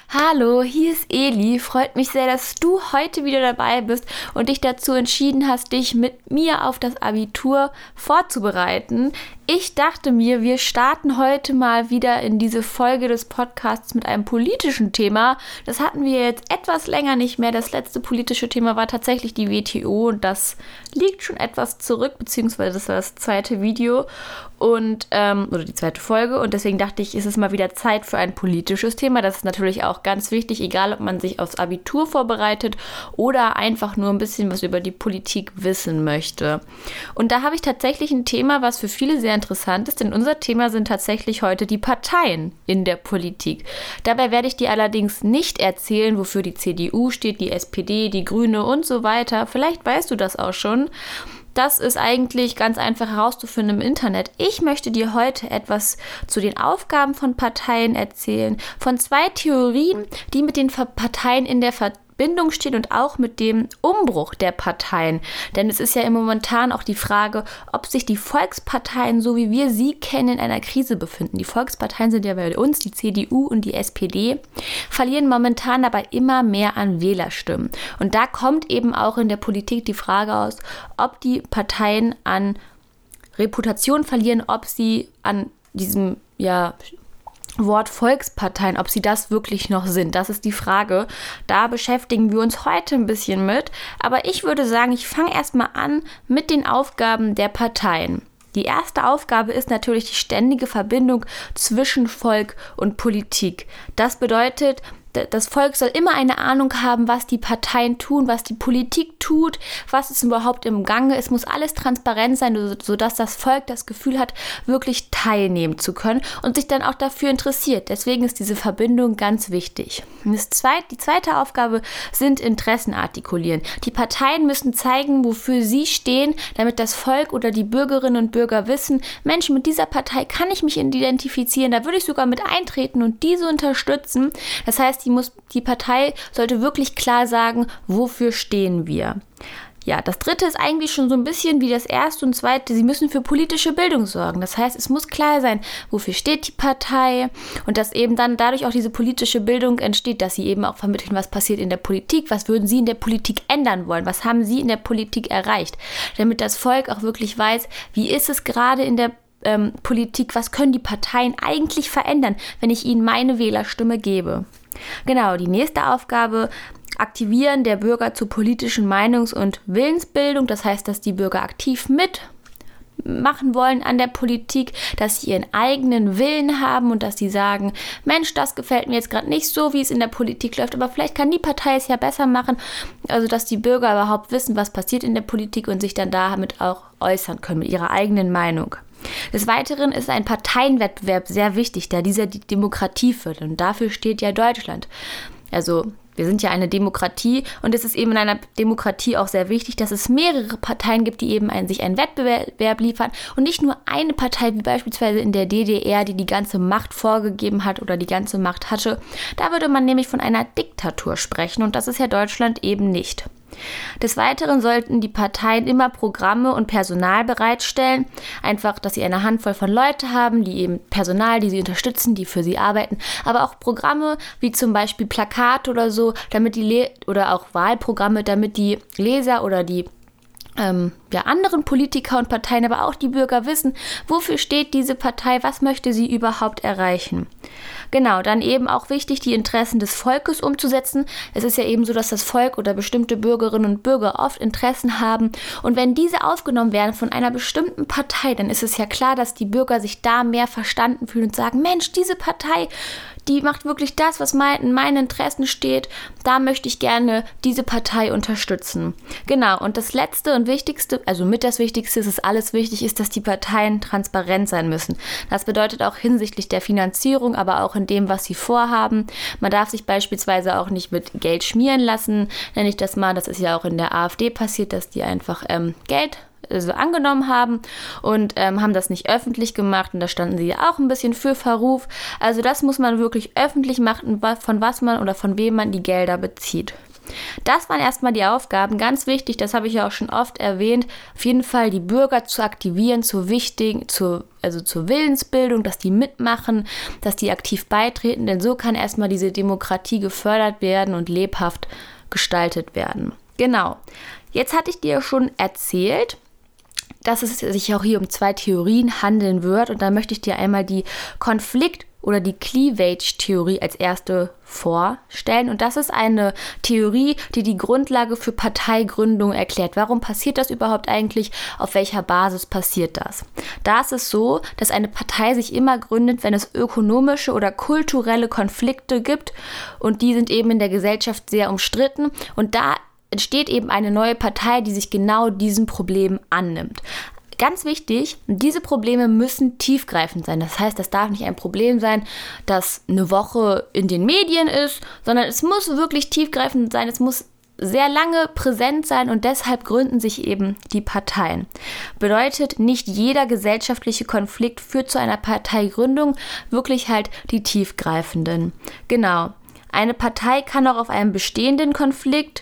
Hallo, hier ist Eli. Freut mich sehr, dass du heute wieder dabei bist und dich dazu entschieden hast, dich mit mir auf das Abitur vorzubereiten. Ich dachte mir, wir starten heute mal wieder in diese Folge des Podcasts mit einem politischen Thema. Das hatten wir jetzt etwas länger nicht mehr. Das letzte politische Thema war tatsächlich die WTO und das liegt schon etwas zurück, beziehungsweise das war das zweite Video oder die zweite Folge, und deswegen dachte ich, ist es mal wieder Zeit für ein politisches Thema. Das ist natürlich auch ganz wichtig, egal ob man sich aufs Abitur vorbereitet oder einfach nur ein bisschen was über die Politik wissen möchte. Und da habe ich tatsächlich ein Thema, was für viele sehr interessant ist, denn unser Thema sind tatsächlich heute die Parteien in der Politik. Dabei werde ich dir allerdings nicht erzählen, wofür die CDU steht, die SPD, die Grüne und so weiter. Vielleicht weißt du das auch schon. Das ist eigentlich ganz einfach herauszufinden im Internet. Ich möchte dir heute etwas zu den Aufgaben von Parteien erzählen, von zwei Theorien, die mit den Parteien in der Verbindung stehen und auch mit dem Umbruch der Parteien. Denn es ist ja momentan auch die Frage, ob sich die Volksparteien, so wie wir sie kennen, in einer Krise befinden. Die Volksparteien sind ja bei uns, die CDU und die SPD, verlieren momentan aber immer mehr an Wählerstimmen. Und da kommt eben auch in der Politik die Frage aus, ob die Parteien an Reputation verlieren, ob sie an diesem, Wort Volksparteien, ob sie das wirklich noch sind. Das ist die Frage. Da beschäftigen wir uns heute ein bisschen mit. Aber ich würde sagen, ich fange erstmal an mit den Aufgaben der Parteien. Die erste Aufgabe ist natürlich die ständige Verbindung zwischen Volk und Politik. Das bedeutet, das Volk soll immer eine Ahnung haben, was die Parteien tun, was die Politik tut, was ist überhaupt im Gange. Es muss alles transparent sein, sodass das Volk das Gefühl hat, wirklich teilnehmen zu können und sich dann auch dafür interessiert. Deswegen ist diese Verbindung ganz wichtig. Und die zweite Aufgabe sind Interessen artikulieren. Die Parteien müssen zeigen, wofür sie stehen, damit das Volk oder die Bürgerinnen und Bürger wissen, Mensch, mit dieser Partei kann ich mich identifizieren, da würde ich sogar mit eintreten und diese unterstützen. Das heißt, die Partei sollte wirklich klar sagen, wofür stehen wir. Ja, das dritte ist eigentlich schon so ein bisschen wie das erste und zweite. Sie müssen für politische Bildung sorgen. Das heißt, es muss klar sein, wofür steht die Partei und dass eben dann dadurch auch diese politische Bildung entsteht, dass sie eben auch vermitteln, was passiert in der Politik, was würden sie in der Politik ändern wollen, was haben sie in der Politik erreicht, damit das Volk auch wirklich weiß, wie ist es gerade in der Politik, was können die Parteien eigentlich verändern, wenn ich ihnen meine Wählerstimme gebe. Genau, die nächste Aufgabe, Aktivieren der Bürger zur politischen Meinungs- und Willensbildung. Das heißt, dass die Bürger aktiv mitmachen wollen an der Politik, dass sie ihren eigenen Willen haben und dass sie sagen, Mensch, das gefällt mir jetzt gerade nicht so, wie es in der Politik läuft, aber vielleicht kann die Partei es ja besser machen. Also, dass die Bürger überhaupt wissen, was passiert in der Politik und sich dann damit auch äußern können mit ihrer eigenen Meinung. Des Weiteren ist ein Parteienwettbewerb sehr wichtig, da dieser die Demokratie fördert. Und dafür steht ja Deutschland. Also wir sind ja eine Demokratie und es ist eben in einer Demokratie auch sehr wichtig, dass es mehrere Parteien gibt, die eben sich einen Wettbewerb liefern und nicht nur eine Partei, wie beispielsweise in der DDR, die die ganze Macht vorgegeben hat oder die ganze Macht hatte. Da würde man nämlich von einer Diktatur sprechen und das ist ja Deutschland eben nicht. Des Weiteren sollten die Parteien immer Programme und Personal bereitstellen, einfach, dass sie eine Handvoll von Leuten haben, die eben Personal, die sie unterstützen, die für sie arbeiten, aber auch Programme wie zum Beispiel Plakate oder so, damit oder auch Wahlprogramme, damit die Leser oder die anderen Politiker und Parteien, aber auch die Bürger wissen, wofür steht diese Partei, was möchte sie überhaupt erreichen. Genau, dann eben auch wichtig, die Interessen des Volkes umzusetzen. Es ist ja eben so, dass das Volk oder bestimmte Bürgerinnen und Bürger oft Interessen haben und wenn diese aufgenommen werden von einer bestimmten Partei, dann ist es ja klar, dass die Bürger sich da mehr verstanden fühlen und sagen, Mensch, diese Partei, die macht wirklich das, was in meinen Interessen steht. Da möchte ich gerne diese Partei unterstützen. Genau, und das Letzte und Wichtigste, also mit das Wichtigste, ist alles wichtig, ist, dass die Parteien transparent sein müssen. Das bedeutet auch hinsichtlich der Finanzierung, aber auch in dem, was sie vorhaben. Man darf sich beispielsweise auch nicht mit Geld schmieren lassen, nenne ich das mal. Das ist ja auch in der AfD passiert, dass die einfach Geld angenommen haben und haben das nicht öffentlich gemacht und da standen sie ja auch ein bisschen für Verruf. Also das muss man wirklich öffentlich machen, von was man oder von wem man die Gelder bezieht. Das waren erstmal die Aufgaben. Ganz wichtig, das habe ich ja auch schon oft erwähnt, auf jeden Fall die Bürger zu aktivieren, zur Willensbildung, dass die mitmachen, dass die aktiv beitreten, denn so kann erstmal diese Demokratie gefördert werden und lebhaft gestaltet werden. Genau. Jetzt hatte ich dir schon erzählt, dass es sich auch hier um 2 Theorien handeln wird. Und da möchte ich dir einmal die Konflikt- oder die Cleavage-Theorie als erste vorstellen. Und das ist eine Theorie, die die Grundlage für Parteigründung erklärt. Warum passiert das überhaupt eigentlich? Auf welcher Basis passiert das? Da ist es so, dass eine Partei sich immer gründet, wenn es ökonomische oder kulturelle Konflikte gibt. Und die sind eben in der Gesellschaft sehr umstritten. Und da entsteht eben eine neue Partei, die sich genau diesen Problemen annimmt. Ganz wichtig, diese Probleme müssen tiefgreifend sein. Das heißt, das darf nicht ein Problem sein, das eine Woche in den Medien ist, sondern es muss wirklich tiefgreifend sein. Es muss sehr lange präsent sein und deshalb gründen sich eben die Parteien. Bedeutet, nicht jeder gesellschaftliche Konflikt führt zu einer Parteigründung, wirklich halt die tiefgreifenden. Genau. Eine Partei kann auch auf einem bestehenden Konflikt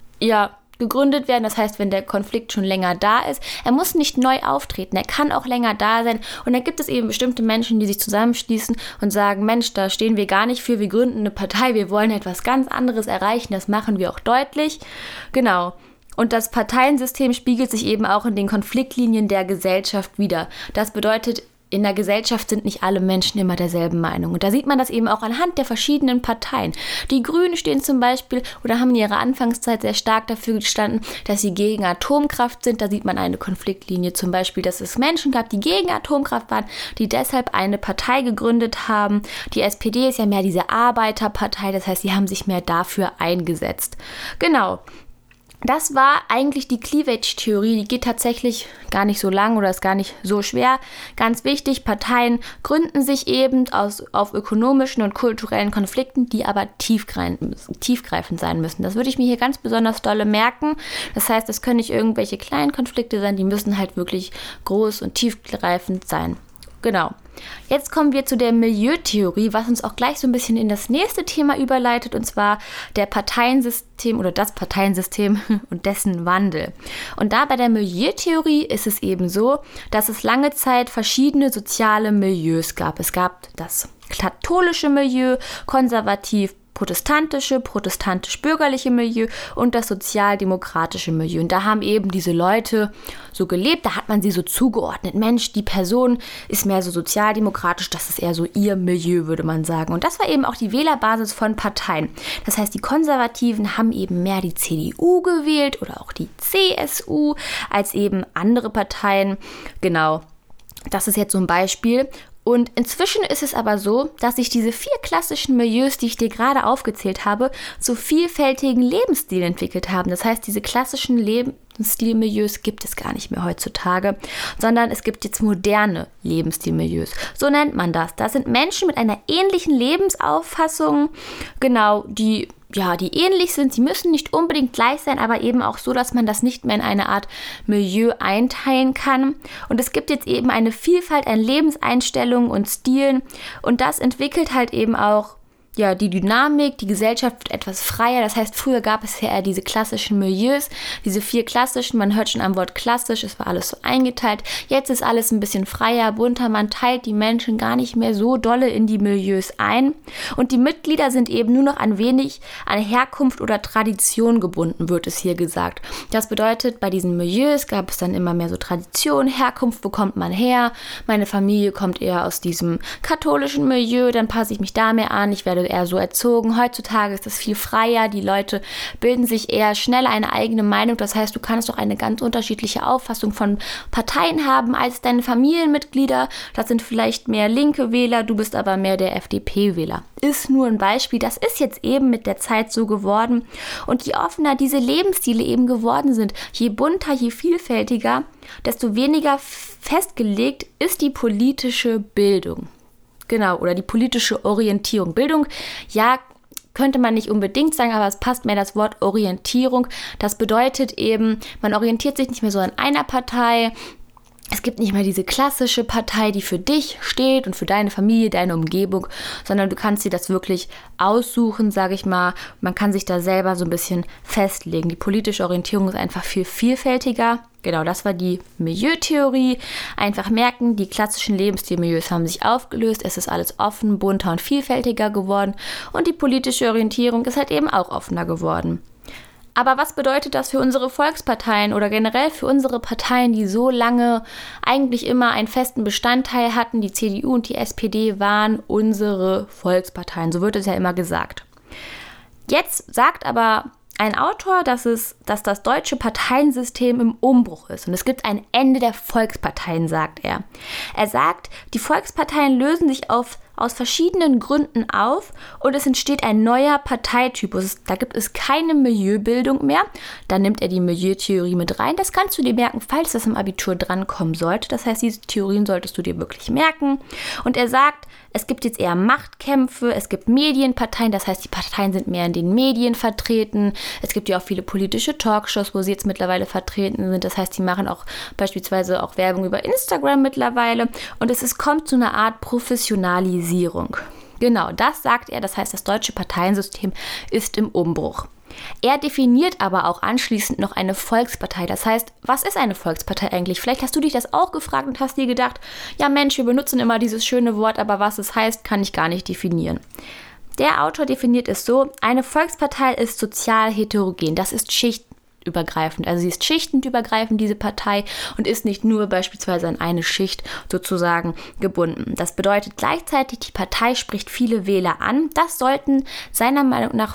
gegründet werden. Das heißt, wenn der Konflikt schon länger da ist, er muss nicht neu auftreten, er kann auch länger da sein. Und dann gibt es eben bestimmte Menschen, die sich zusammenschließen und sagen, Mensch, da stehen wir gar nicht für, wir gründen eine Partei, wir wollen etwas ganz anderes erreichen, das machen wir auch deutlich. Genau. Und das Parteiensystem spiegelt sich eben auch in den Konfliktlinien der Gesellschaft wider. Das bedeutet, in der Gesellschaft sind nicht alle Menschen immer derselben Meinung. Und da sieht man das eben auch anhand der verschiedenen Parteien. Die Grünen stehen zum Beispiel oder haben in ihrer Anfangszeit sehr stark dafür gestanden, dass sie gegen Atomkraft sind. Da sieht man eine Konfliktlinie zum Beispiel, dass es Menschen gab, die gegen Atomkraft waren, die deshalb eine Partei gegründet haben. Die SPD ist ja mehr diese Arbeiterpartei, das heißt, sie haben sich mehr dafür eingesetzt. Genau. Das war eigentlich die Cleavage-Theorie, die geht tatsächlich gar nicht so lang oder ist gar nicht so schwer. Ganz wichtig, Parteien gründen sich eben auf ökonomischen und kulturellen Konflikten, die aber tiefgreifend sein müssen. Das würde ich mir hier ganz besonders dolle merken. Das heißt, es können nicht irgendwelche kleinen Konflikte sein, die müssen halt wirklich groß und tiefgreifend sein. Genau. Jetzt kommen wir zu der Milieutheorie, was uns auch gleich so ein bisschen in das nächste Thema überleitet, und zwar der Parteiensystem oder das Parteiensystem und dessen Wandel. Und da bei der Milieutheorie ist es eben so, dass es lange Zeit verschiedene soziale Milieus gab. Es gab das katholische Milieu, protestantisch-bürgerliche Milieu und das sozialdemokratische Milieu. Und da haben eben diese Leute so gelebt, da hat man sie so zugeordnet. Mensch, die Person ist mehr so sozialdemokratisch, das ist eher so ihr Milieu, würde man sagen. Und das war eben auch die Wählerbasis von Parteien. Das heißt, die Konservativen haben eben mehr die CDU gewählt oder auch die CSU als eben andere Parteien. Genau, das ist jetzt so ein Beispiel. Und inzwischen ist es aber so, dass sich diese 4 klassischen Milieus, die ich dir gerade aufgezählt habe, zu vielfältigen Lebensstilen entwickelt haben. Das heißt, diese klassischen Lebensstilmilieus gibt es gar nicht mehr heutzutage, sondern es gibt jetzt moderne Lebensstilmilieus. So nennt man das. Das sind Menschen mit einer ähnlichen Lebensauffassung, genau, die ähnlich sind. Sie müssen nicht unbedingt gleich sein, aber eben auch so, dass man das nicht mehr in eine Art Milieu einteilen kann. Und es gibt jetzt eben eine Vielfalt an Lebenseinstellungen und Stilen. Und das entwickelt halt eben auch die Dynamik, die Gesellschaft wird etwas freier. Das heißt, früher gab es ja eher diese klassischen Milieus, diese 4 klassischen, man hört schon am Wort klassisch, es war alles so eingeteilt. Jetzt ist alles ein bisschen freier, bunter, man teilt die Menschen gar nicht mehr so dolle in die Milieus ein. Und die Mitglieder sind eben nur noch ein wenig an Herkunft oder Tradition gebunden, wird es hier gesagt. Das bedeutet, bei diesen Milieus gab es dann immer mehr so Tradition, Herkunft, wo kommt man her? Meine Familie kommt eher aus diesem katholischen Milieu, dann passe ich mich da mehr an, ich werde eher so erzogen. Heutzutage ist das viel freier, die Leute bilden sich eher schnell eine eigene Meinung. Das heißt, du kannst auch eine ganz unterschiedliche Auffassung von Parteien haben als deine Familienmitglieder. Das sind vielleicht mehr linke Wähler, du bist aber mehr der FDP-Wähler. Ist nur ein Beispiel, das ist jetzt eben mit der Zeit so geworden. Und je offener diese Lebensstile eben geworden sind, je bunter, je vielfältiger, desto weniger festgelegt ist die politische Bildung. Genau, oder die politische Orientierung. Bildung, ja, könnte man nicht unbedingt sagen, aber es passt mehr das Wort Orientierung. Das bedeutet eben, man orientiert sich nicht mehr so an einer Partei, Es gibt nicht mehr diese klassische Partei, die für dich steht und für deine Familie, deine Umgebung, sondern du kannst dir das wirklich aussuchen, sage ich mal. Man kann sich da selber so ein bisschen festlegen. Die politische Orientierung ist einfach viel vielfältiger. Genau, das war die Milieutheorie. Einfach merken, die klassischen Lebensstilmilieus haben sich aufgelöst. Es ist alles offen, bunter und vielfältiger geworden. Und die politische Orientierung ist halt eben auch offener geworden. Aber was bedeutet das für unsere Volksparteien oder generell für unsere Parteien, die so lange eigentlich immer einen festen Bestandteil hatten? Die CDU und die SPD waren unsere Volksparteien, so wird es ja immer gesagt. Jetzt sagt aber ein Autor, dass das deutsche Parteiensystem im Umbruch ist und es gibt ein Ende der Volksparteien, sagt er. Er sagt, die Volksparteien lösen sich aus verschiedenen Gründen auf und es entsteht ein neuer Parteitypus. Da gibt es keine Milieubildung mehr. Da nimmt er die Milieutheorie mit rein. Das kannst du dir merken, falls das im Abitur drankommen sollte. Das heißt, diese Theorien solltest du dir wirklich merken. Und er sagt, es gibt jetzt eher Machtkämpfe, es gibt Medienparteien, das heißt, die Parteien sind mehr in den Medien vertreten. Es gibt ja auch viele politische Talkshows, wo sie jetzt mittlerweile vertreten sind. Das heißt, die machen auch beispielsweise auch Werbung über Instagram mittlerweile. Und es kommt zu einer Art Professionalisierung. Genau, das sagt er. Das heißt, das deutsche Parteiensystem ist im Umbruch. Er definiert aber auch anschließend noch eine Volkspartei. Das heißt, was ist eine Volkspartei eigentlich? Vielleicht hast du dich das auch gefragt und hast dir gedacht, ja Mensch, wir benutzen immer dieses schöne Wort, aber was es heißt, kann ich gar nicht definieren. Der Autor definiert es so, eine Volkspartei ist sozial heterogen. Das ist schichtübergreifend. Also sie ist schichtenübergreifend, diese Partei, und ist nicht nur beispielsweise an eine Schicht sozusagen gebunden. Das bedeutet gleichzeitig, die Partei spricht viele Wähler an. Das sollten seiner Meinung nach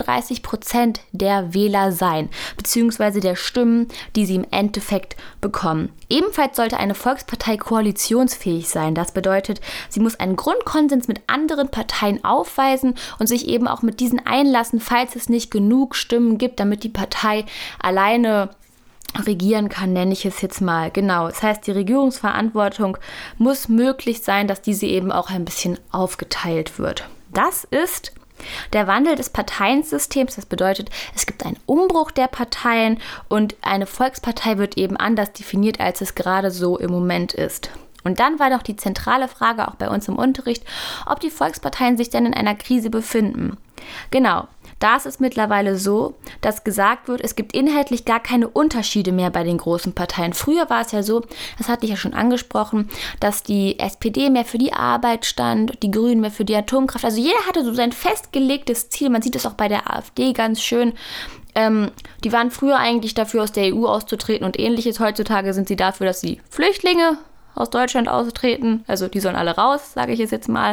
35% der Wähler sein, beziehungsweise der Stimmen, die sie im Endeffekt bekommen. Ebenfalls sollte eine Volkspartei koalitionsfähig sein. Das bedeutet, sie muss einen Grundkonsens mit anderen Parteien aufweisen und sich eben auch mit diesen einlassen, falls es nicht genug Stimmen gibt, damit die Partei alleine regieren kann, nenne ich es jetzt mal. Genau, das heißt, die Regierungsverantwortung muss möglich sein, dass diese eben auch ein bisschen aufgeteilt wird. Das ist der Wandel des Parteiensystems. Das bedeutet, es gibt einen Umbruch der Parteien und eine Volkspartei wird eben anders definiert, als es gerade so im Moment ist. Und dann war doch die zentrale Frage auch bei uns im Unterricht, ob die Volksparteien sich denn in einer Krise befinden. Genau. Da ist es mittlerweile so, dass gesagt wird, es gibt inhaltlich gar keine Unterschiede mehr bei den großen Parteien. Früher war es ja so, das hatte ich ja schon angesprochen, dass die SPD mehr für die Arbeit stand, die Grünen mehr für die Atomkraft. Also jeder hatte so sein festgelegtes Ziel. Man sieht es auch bei der AfD ganz schön. Die waren früher eigentlich dafür, aus der EU auszutreten und ähnliches. Heutzutage sind sie dafür, dass die Flüchtlinge aus Deutschland austreten. Also die sollen alle raus, sage ich jetzt mal.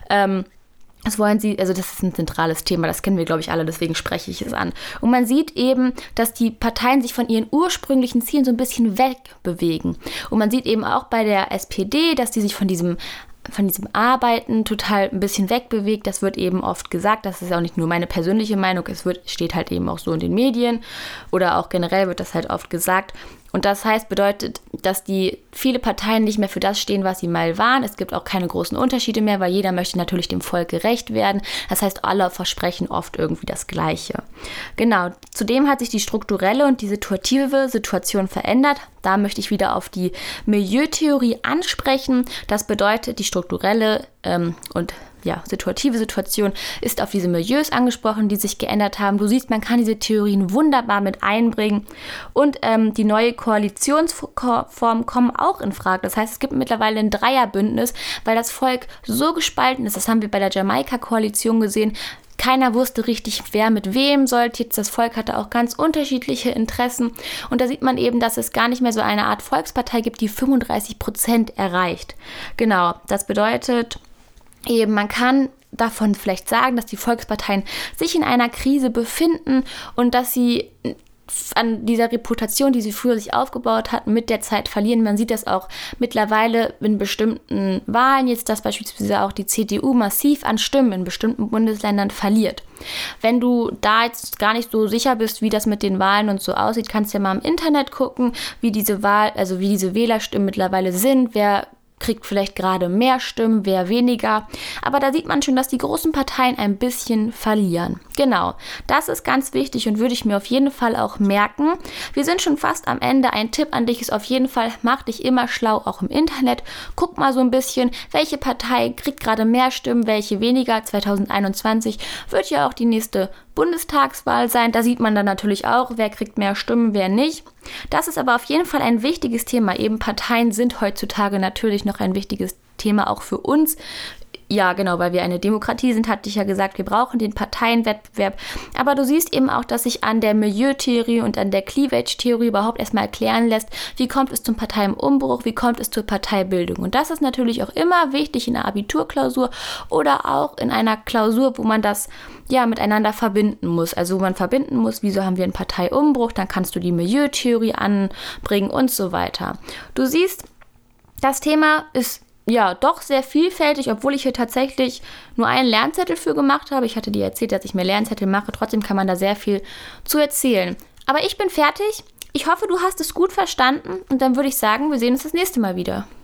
Das wollen sie, also das ist ein zentrales Thema, das kennen wir, glaube ich, alle, deswegen spreche ich es an. Und man sieht eben, dass die Parteien sich von ihren ursprünglichen Zielen so ein bisschen wegbewegen. Und man sieht eben auch bei der SPD, dass die sich von diesem Arbeiten total ein bisschen wegbewegt. Das wird eben oft gesagt, das ist auch nicht nur meine persönliche Meinung, steht halt eben auch so in den Medien oder auch generell wird das halt oft gesagt. Und das bedeutet, dass viele Parteien nicht mehr für das stehen, was sie mal waren. Es gibt auch keine großen Unterschiede mehr, weil jeder möchte natürlich dem Volk gerecht werden. Das heißt, alle versprechen oft irgendwie das Gleiche. Genau, zudem hat sich die strukturelle und die situative Situation verändert. Da möchte ich wieder auf die Milieutheorie ansprechen. Das bedeutet, die strukturelle und situative Situation ist auf diese Milieus angesprochen, die sich geändert haben. Du siehst, man kann diese Theorien wunderbar mit einbringen und die neue Koalitionsformen kommen auch in Frage. Das heißt, es gibt mittlerweile ein Dreierbündnis, weil das Volk so gespalten ist. Das haben wir bei der Jamaika-Koalition gesehen. Keiner wusste richtig, wer mit wem sollte. Jetzt das Volk hatte auch ganz unterschiedliche Interessen. Und da sieht man eben, dass es gar nicht mehr so eine Art Volkspartei gibt, die 35% erreicht. Genau, das bedeutet eben, man kann davon vielleicht sagen, dass die Volksparteien sich in einer Krise befinden und dass sie an dieser Reputation, die sie früher sich aufgebaut hatten, mit der Zeit verlieren. Man sieht das auch mittlerweile in bestimmten Wahlen, jetzt dass beispielsweise auch die CDU massiv an Stimmen in bestimmten Bundesländern verliert. Wenn du da jetzt gar nicht so sicher bist, wie das mit den Wahlen und so aussieht, kannst du ja mal im Internet gucken, wie diese Wählerstimmen mittlerweile sind, wer kriegt vielleicht gerade mehr Stimmen, wer weniger. Aber da sieht man schon, dass die großen Parteien ein bisschen verlieren. Genau, das ist ganz wichtig und würde ich mir auf jeden Fall auch merken. Wir sind schon fast am Ende. Ein Tipp an dich ist auf jeden Fall, mach dich immer schlau, auch im Internet. Guck mal so ein bisschen, welche Partei kriegt gerade mehr Stimmen, welche weniger. 2021 wird ja auch die nächste Bundestagswahl sein. Da sieht man dann natürlich auch, wer kriegt mehr Stimmen, wer nicht. Das ist aber auf jeden Fall ein wichtiges Thema. Eben Parteien sind heutzutage natürlich noch ein wichtiges Thema auch für uns. Ja, genau, weil wir eine Demokratie sind, hatte ich ja gesagt, wir brauchen den Parteienwettbewerb. Aber du siehst eben auch, dass sich an der Milieutheorie und an der Cleavage-Theorie überhaupt erstmal erklären lässt, wie kommt es zum Parteiumbruch, wie kommt es zur Parteibildung. Und das ist natürlich auch immer wichtig in einer Abiturklausur oder auch in einer Klausur, wo man das ja miteinander verbinden muss. Also wo man verbinden muss, wieso haben wir einen Parteiumbruch, dann kannst du die Milieutheorie anbringen und so weiter. Du siehst, das Thema ist ja doch sehr vielfältig, obwohl ich hier tatsächlich nur einen Lernzettel für gemacht habe. Ich hatte dir erzählt, dass ich mehr Lernzettel mache. Trotzdem kann man da sehr viel zu erzählen. Aber ich bin fertig. Ich hoffe, du hast es gut verstanden und dann würde ich sagen, wir sehen uns das nächste Mal wieder.